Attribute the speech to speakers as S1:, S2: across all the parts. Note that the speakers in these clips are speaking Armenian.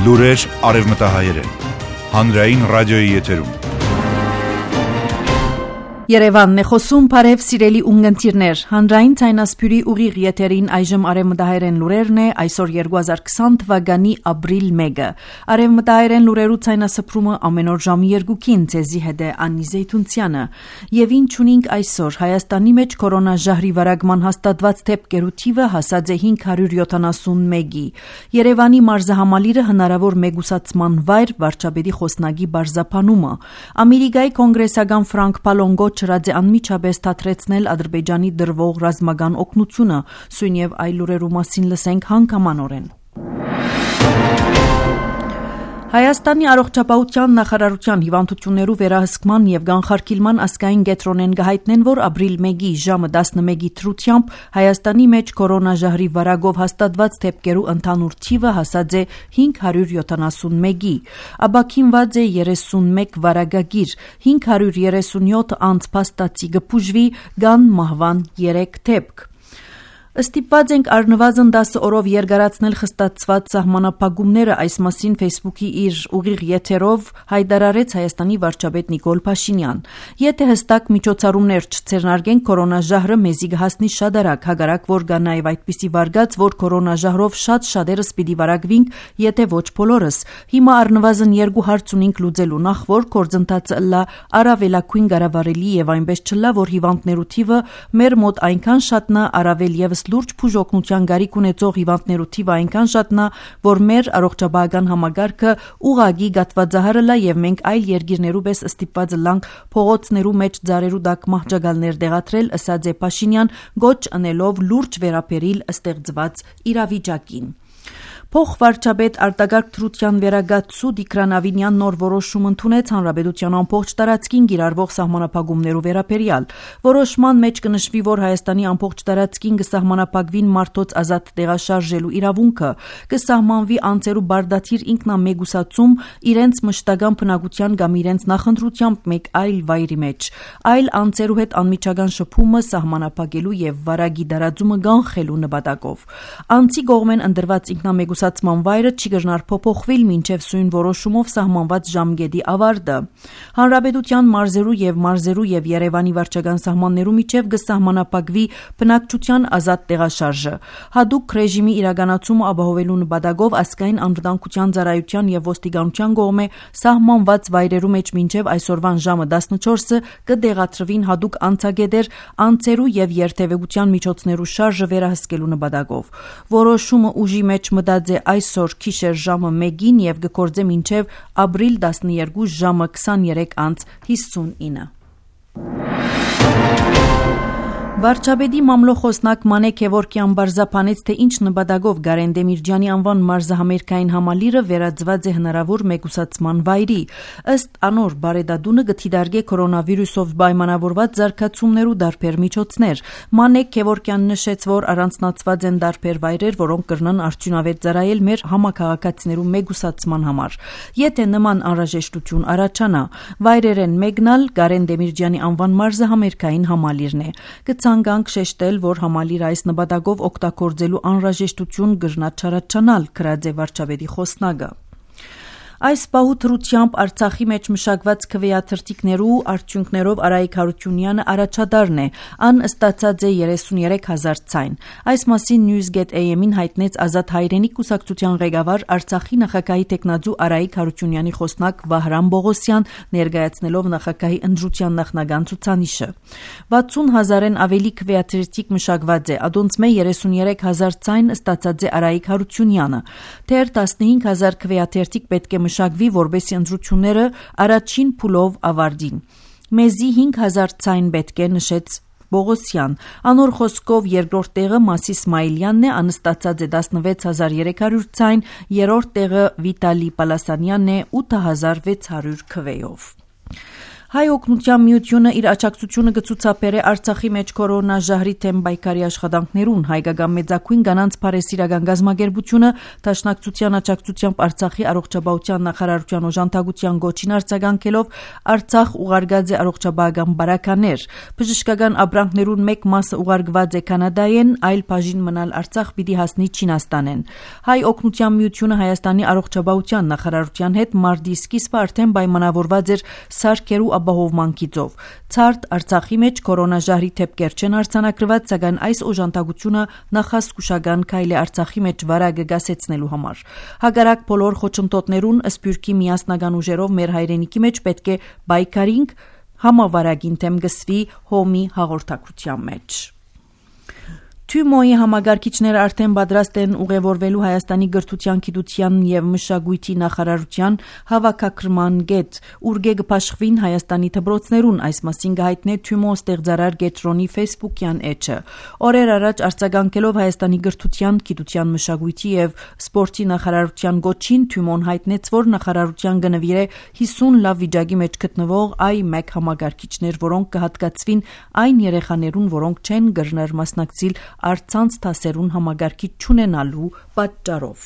S1: Լուրեր արևմտահայերեն, հանրային ռադիոյի եթերում։
S2: Երևանն է խոսում, բարև սիրելի ունգընտիրներ, հանրային ցայնասփյուրի ուղիղ եթերին այժմ արևմտահայերեն լուրերն է, այսօր 2020 թվականի ապրիլ 1-ը։ Արևմտահայերեն լուրերու ցայնասփրումը ամեն օր ժամի 2-ին ցեզի հետ է Անի Զեյթունցյանը։ Եվ ինչ ունենք այսօր, Հայաստանի մեջ կորոնաժահրի վարակման հաստատված դեպքերու թիվը հասած է 571-ի։ Երևանի մարզահամալիրը հնարավոր մեգուսացման վայր վարչապետի խոսնակի բարձրափանումը։ Ամերիկայի կոնգրեսական Ֆրանկ Պալոնգո չրած է անմիջապես թատրեցնել Ադրբեջանի դրվող ռազմական օգնությունը, սույն եւ այլ լուրերու մասին լսենք հանգամանորեն։ Հայաստանի առողջապահության նախարարության հիվանդություններու վերահսկման եւ կանխարգելման ազգային կենտրոնեն գահիտնեն, որ ապրիլ 1-ի ժամը 11-ի թրությամբ Հայաստանի մեջ կորոնաժահրի վարակով հաստատված դեպքերու ընդհանուր թիվը հասած է 571-ի, ապաքինված է 31 վարակագիր, 537 անց փաստացի կբուժվի, կան մահվան 3 դեպք։ Ստիպված ենք առնվազն 10 օրով երկարացնել խստացված սահմանափակումները, այս մասին Facebook-ի իր ուղիղ եթերով հայտարարեց Հայաստանի վարչապետ Նիկոլ Փաշինյան։ Եթե հստակ միջոցառումներ չձեռնարկենք, կորոնաժահրը մեզի կհասնի շատ արագ, հակառակ որ կա նաև այդպիսի վարգած, որ կորոնաժահրով շատերս պիտի վարակվենք, եթե ոչ բոլորս։ Հիմա առնվազն 2 հարց ունենք լուծելու, նախ որ գործընթացը լա առավելակույն կառավարելի եւ այնպես չլա, որ հիվանդներու թիվը մեր մոտ այնքան շատնա, առավել եւս լուրջ բուժօգնության գարիք ունեցող հիվանդներու թիվը այնքան շատնա, որ մեր առողջապահական համագարքը ուղագի գատվածահարը լա եւ մենք այլ երկիրներու պես ստիպված լանք փողոցներու մեջ ծառերու տակ մահճակալներ դեղատրել, ըսած է Փաշինյան, գոչ անելով լուրջ վերապերիլ ստեղծված իրավիճակին։ Փոխվարչապետ Արտակարգ Թրության վերագացու Տիգրան Ավինյան նոր որոշում ընդունեց հանրապետության ամբողջ տարածքին կիրառվող սահմանափակումներու վերաբերյալ։ Որոշման մեջ կնշվի, որ Հայաստանի ամբողջ տարածքին կսահմանափակվին մարդոց ազատ տեղաշարժելու իրավունքը, կսահմանվի անձերու բարդաթիր ինքնամեգուսացում իրենց մշտական բնակության կամ իրենց նախընտրությամբ մեկ այլ վայրի մեջ, այլ անձերու հետ անմիջական շփումը սահմանափակելու եւ վարագի դարածումը կանխելու նպատակով։ Անձի կողմեն ընդրված ինքնամեգուսացման վայրը չի կրնար փոփոխվել մինչև սույն որոշումով սահմանված ժամկետի ավարտը։ Հանրապետության մարզերու եւ Երևանի վարչական սահմաններու միջև կսահմանափակվի բնակչության ազատ տեղաշարժը։ Հատուկ ռեժիմի իրականացումը ապահովելու նպատակով ազգային անվտանգության ծառայության եւ ոստիկանության կողմէ սահմանված վայրերու մեջ մինչև այսօրվան ժամը 14-ը կդեղատրվին հատուկ անցագետեր անձերու եւ երթևեկության միջոցներու շարժը վերահսկելու նպատակով։ Որոշումը ուժի մեջ մտած է այսօր գիշեր ժամը 1-ին եւ կգործե մինչեւ ապրիլ 12 ժամը 23:59։ Վարչապետի մամլոխոսնակ Մանեկ Քևորքյան բարձրափանեց, թե ինչ նպատակով Գարեն Դեմիրճյանի անվան մարզահամերգային համալիրը վերածված է հնարավոր մեգուսացման վայրի։ Ըստ անոր բարեդադունը գթիդարգե կորոնավիրուսով պայմանավորված զարգացումներու դարբեր միջոցներ։ Մանեկ Քևորքյան նշեց, որ առանձնացված են դարբեր վայրեր, որոնք կրնան արդյունավետ ծառայել մեր համակարգացիներու մեգուսացման համար։ Եթե նման անհրաժեշտություն առաջանա, վայրերեն մեկնալ Գարեն Դեմիրճյանի անվան մարզահամերգային համալիրն է։ Ցանկանք շեշտել, որ համալիրը այս նպատակով օգտագործելու անհրաժեշտություն կրնա չառաջանալ, գրած է վարչապետի խոսնակը։ Այս պահու թրությամբ Արցախի մեջ մշակված քվեաթրթիկներու արդյունքներով Արայիկ Հարությունյանը առաջադարն է, ան ստացած է 33,000 ցայն։ Այս մասին News.am-ին հայտնեց Ազատ հայրենիք կուսակցության ղեկավար Արցախի նախագահի տեխնացու Արայիկ Հարությունյանի խոսնակ Վահրամ Բողոսյան, ներկայացնելով նախագահի ընտրության նախնական ցուցանիշը։ 60,000-ն ավելի քվեաթրթիկ մշակված է, ադոնց մե 33,000 ցայն ստացած է Արայիկ Հարությունյանը։ Դեռ 15,000 քվեաթրթիկ պետք է մշակվի, որբեսի ընտրությունները առաջին փուլով ավարտին։ Մեզի 5,000 ցայն պետք է, նշեց Բողոսյան։ Անոր խոսքով երկրորդ տեղը Մասի Իսմայելյանն է, անստացած է 16,300 ցայն, երրորդ տեղը Վիտալի Պալասանյանն է 8,600 քվեով։ Հայ օգնության միությունը իր աջակցությունը կցուցաբերե Արցախի մեջ կորոնաժահրի թեմ պայքարի աշխատանքներուն։ Հայկական մեծակույն կանանց բարեսիրական գազམ་ագերբությունը Դաշնակցության աջակցությամբ Արցախի առողջապահության նախարարության օժանդակության գոչին արձագանքելով Արցախ ուղարկած է առողջապահական բարականեր։ Բժշկական ապրանքներուն մեկ մասը ուղարկված է Կանադայեն, այլ բաժին մնալ Արցախ պիտի հասնի Չինաստանեն։ Հայ օգնության միությունը Հայաստանի առողջապահության նախարարության հետ մարտի սկիզբը արդեն պայմանավորված էր սարքերու ապահովման գիծով։ Ցարտ Արցախի մեջ կորոնաժահրի թեփքեր չեն արձանագրված, սակայն այս օժանդակությունը նախազգուշական քայլ է Արցախի մեջ վարակը գասեցնելու համար։ Հակառակ բոլոր խոչընդոտներուն սփյուռքի միասնական ուժերով մեր հայրենիքի մեջ պետք է պայքարինք համավարակին թեմ գսվի հոմի հաղորդակցության մեջ։ Թումոյի համագարկիչները արդեն պատրաստ են ուղևորվելու Հայաստանի գրթության, գիտության եւ մշակույթի նախարարության հավաքակրման գետ, ուրգե կփաշխվին Հայաստանի դպրոցներուն, այս մասին գահիտնե Թումո ստեղծարար Գետրոնի Facebook-յան էջը։ Օրեր առաջ արձագանքելով Հայաստանի գրթության, գիտության, մշակույթի եւ սպորտի նախարարության գոչին Թումոն հայտնեց, որ նախարարության գնվիրե 50 լավ վիճակի մեջ գտնվող I1 համագարկիչներ, որոնք կհատկացվին այն երեխաներուն, որոնք չեն գրներ մասնակցիլ Արցանց տասերուն համագարկիչ չունենալու պատճառով։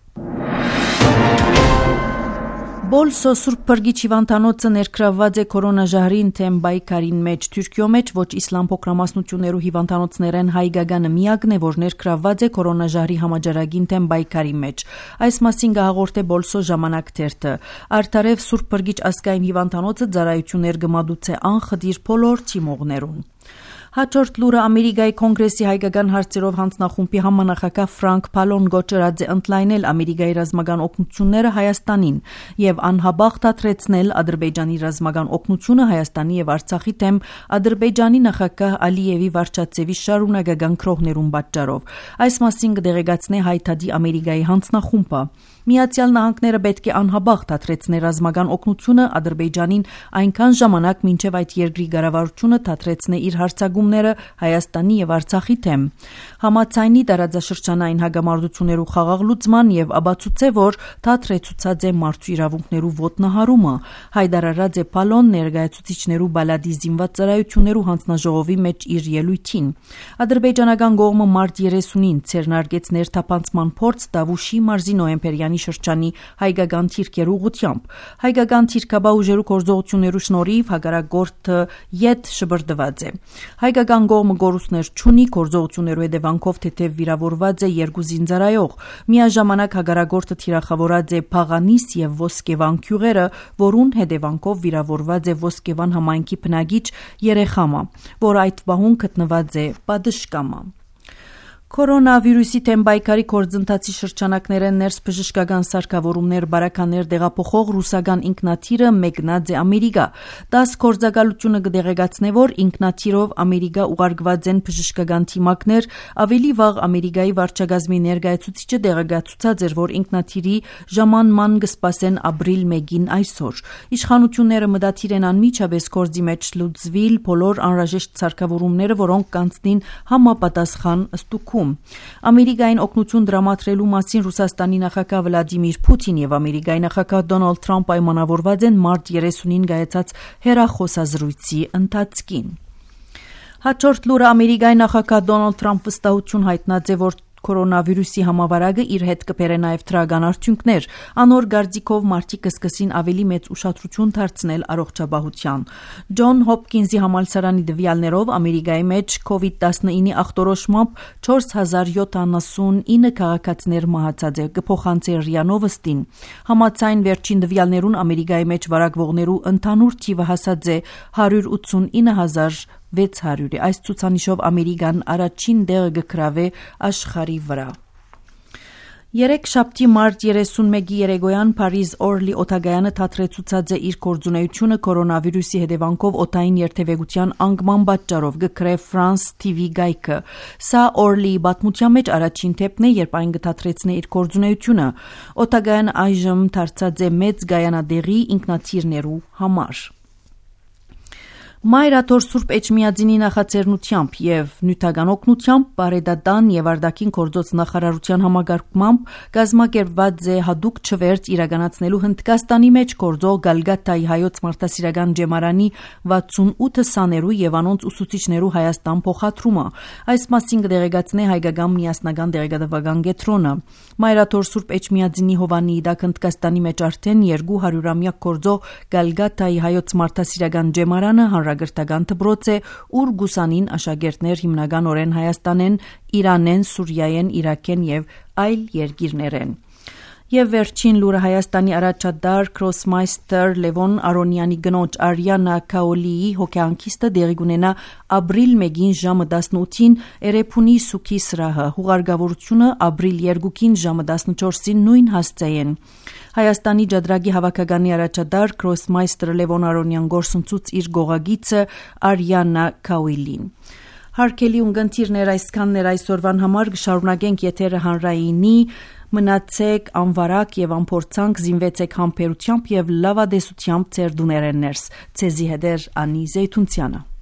S2: Բոլսո Սուրբ Փրկիչ հիվանդանոցը ներգրավված է կորոնաժահրին թեմ պայքարին մեջ։ Թուրքիո մեջ ոչ իսլամ փոքրամասնություններու հիվանդանոցներեն հայկականը միակն է, որ ներգրավված է կորոնաժահրի համաճարակին թեմ պայքարի մեջ։ Այս մասին կհաղորդե Բոլսո ժամանակ թերթը։ Արդարև Սուրբ Փրկիչ ազգային հիվանդանոցը ծառայություններ կմատուցե անխտիր բոլոր թիմողներուն։ Հաջորդ լուրը Ամերիկայի կոնգրեսի հայկական հարցերով հանձնախումբի համանախագահ Ֆրանկ Փալոն գոչրած է ընդլայնել Ամերիկայի ռազմական օգնությունները Հայաստանին եւ անհաբաղ դադրեցնել Ադրբեջանի ռազմական օգնությունը Հայաստանի եւ Արցախի թեմ Ադրբեջանի նախագահ Ալիևի վարչացեվի շարունակական քրոհներուն պատճառով։ Այս մասին կդեղեկացնե Հայտադի Ամերիկայի հանձնախումբը։ Միացյալ Նահանգները պետք է անհաբաղ դադրեցնի ռազմական օգնությունը Ադրբեջանին այնքան ժամանակ, մինչև այդ երկրի կառավարությունը դադրեցնի իր հարձակումները Հայաստանի եւ Արցախի թեմ։ Համաձայնի տարածաշրջանային հագամարտություններու խաղաղ լուծման եւ ապացուցե, որ դադրեցուցած է մարդու իրավունքներու ոտնահարումը։ Հայտարարած է Փալոն ներկայացուցիչներու բալադի զինված ծառայություններու հանձնաժողովի մեջ իր ելույթին։ Ադրբեջանական կողմը մարտ 30-ին ցերնարգեց ներթափանցման փորձ Դավուշի մարզի նոյեմբերյանի շրջանի հայկական թիրքերու ուղությամբ։ Հայկական թիրքաբա ուժերու գործողություններու շնորհիվ հակառակորդը յետ շբրդված է։ Հայկական կողմը գորուսներ չունի, գործողություններու հետևանքով թեթև վիրավորված է 2 զինծառայող։ Միաժամանակ հակառակորդը թիրախավորած է Փաղանիս եւ Ոսկեվան գյուղերը, որուն հետևանքով վիրավորված է Ոսկեվան համայնքի բնակիչ երեխամը, որ այդ պահուն գտնված է պատշգամը։ Կորոնավիրուսի թեմ պայքարի գործընթացի շրջանակներեն ներս բժշկական սարքավորումներ բարականներ դեղափոխող ռուսական ինքնաթիռը մեկնած է Ամերիկա։ 10 գործակալությունը կդեղեկացնե, որ ինքնաթիռով Ամերիկա ուղարկված են բժշկական թիմակներ, ավելի վաղ Ամերիկայի վարչակազմի ներկայացուցիչը դեղեկացուցած էր, որ ինքնաթիռի ժամանման կսպասեն ապրիլ 1-ին այսօր։ Իշխանությունները մտադիր են անմիջապես գործի մեջ լուծվել բոլոր անհրաժեշտ սարքավորումները, որոնք կանցնին համապատասխան ստուգում։ Ամերիկային օգնություն դրամատրելու մասին Ռուսաստանի նախագահ Վլադիմիր Պուտին եւ Ամերիկայի նախագահ Դոնալդ Թրամփ պայմանավորված են մարտ 30-ին կայացած հեռախոսազրույցի ընթացքին։ Հաջորդ լուրը Ամերիկայի նախագահ Դոնալդ Թրամփ վստահություն հայտնած է, որ կորոնավիրուսի համավարակը իր հետ կբերե նաև դրական արդյունքներ։ Անոր գարձիկով մարդիկ կսկսին ավելի մեծ ուշադրություն դարձնել առողջապահության։ Ջոն Հոփքինզի համալսարանի տվյալներով Ամերիկայի մեջ COVID-19-ի ախտորոշմամբ 4079 քաղաքացիներ մահացած է, կփոխանցի ՌԻԱ Նովոստին։ Համաձայն վերջին տվյալներուն Ամերիկայի մեջ վարակվողներու ընդհանուր թիվը հասած է 189,600 Այս ցուցանիշով Ամերիկան առաջին տեղը կգրավե աշխարհի վրա։ Երեքշաբթի մարտ 31-ի երեկոյան Փարիզ Օրլի օդագայանը թատրեցուցած է իր գործունեությունը կորոնավիրուսի հետևանքով օդային երթևեկության անկման պատճառով, գկրե France TV գայքը։ Սա Օրլիի պատմության մեջ առաջին թեփն է, երբ այն կթատրեցնե իր գործունեությունը։ Օդագայանը այժմ դարձած է մեծ գայանադեղի ինքնաթիռներու համար։ Մայրաթոր Սուրբ Էջմիածինի նախաձեռնությամբ եւ նյութական օգնությամբ Բարեդադան եւ Արտաքին գործոց նախարարության համագարկմամբ կազմակերպված է հadoop չվերթ իրականացնելու Հնդկաստանի մեջ գործող Գալգաթայի հայոց մարդասիրական ջեմարանի 68 սաներու եւ անոնց ուսուցիչներու Հայաստան փոխադրումը։ Այս մասին կդեղեկացնի հայկական միասնական դեղեկատվական կենտրոնը։ Մայրաթոր Սուրբ Էջմիածինի Հովանի իդակ Հնդկաստանի մեջ արդեն 200-ամյակ գործող Գալգաթայի հայոց մարդասիրական ջեմարանը հանրագրթական դպրոց է, ուր գուսանին աշակերտներ հիմնականորեն Հայաստանեն, Իրանեն, Սուրիայեն, Իրաքեն եւ այլ երկիրներ են։ Եվ վերջին լուրը Հայաստանի առաջադար Քրոսմայստեր Լևոն Արոնյանի գնոջ Արիանա Քաոլիի հոգեանքիստը դեղի կունենա ապրիլ 1-ին ժամը 18-ին Էրեփունի Սուքի սրահը, հուղարկավորությունը ապրիլ 2-ին ժամը 14-ին նույն հասցեին։ Հայաստանի ջադրագի հավաքականի առաջադար Քրոսմայստեր Լևոն Արոնյան գործընծուց իր գողագիծը Արիանա Քաոլին։ Հարկելի ունգընտիրներ այսքաններ այսօրվան համար կշարունակենք եթերը հանրայինի մնացեք անվարակ եւ անփորձանք զինվեցեք համբերությամբ եւ լավադեսությամբ ձեր դուներեններս ցեզի հետեր Անի Զեյթունցյանը